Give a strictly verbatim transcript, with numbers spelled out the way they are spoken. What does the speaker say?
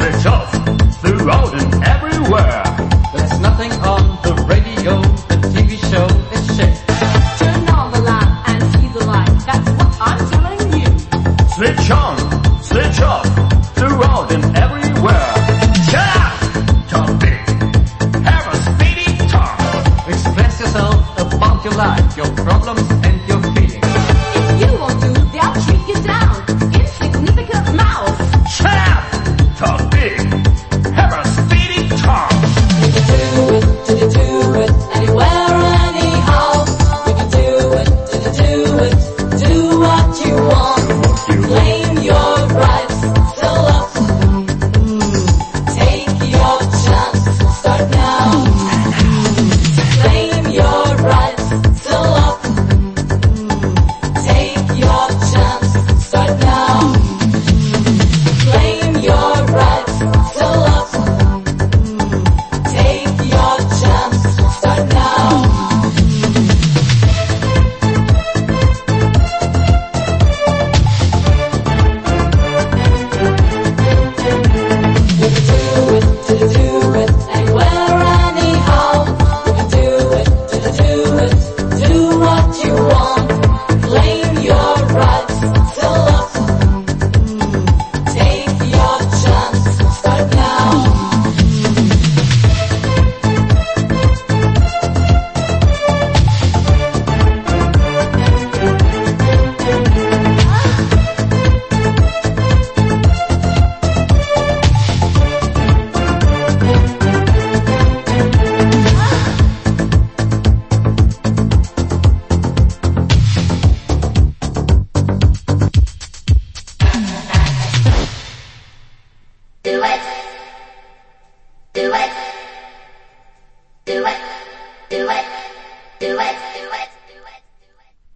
Switch off, throughout and everywhere. There's nothing on the radio, the T V show is shit. Turn on the light and see the light, that's what I'm telling you. Switch on, switch off, throughout and everywhere. Shut up! Talk big. Have a speedy talk. Express yourself about your life, your problems and your feelings. If you won't do, they'll treat you down. Insignificant mouth. Shut up! Talk big. Have a speedy talk. You can do it, do you do it, anywhere, anyhow. You can do it, do you do it, do what you want. Claim your rights, sell up. Take your chance, start now. Claim your rights, sell up. Take your chance, start now. Claim your rights, sell up. Take your chance, start now. You can do it, do you do it, anywhere, anyhow. You can do it, do you do it, do what you want. Claim your rights, sell up. Take your chance, start now. Do it. Do it. Do it. Do it. Do it.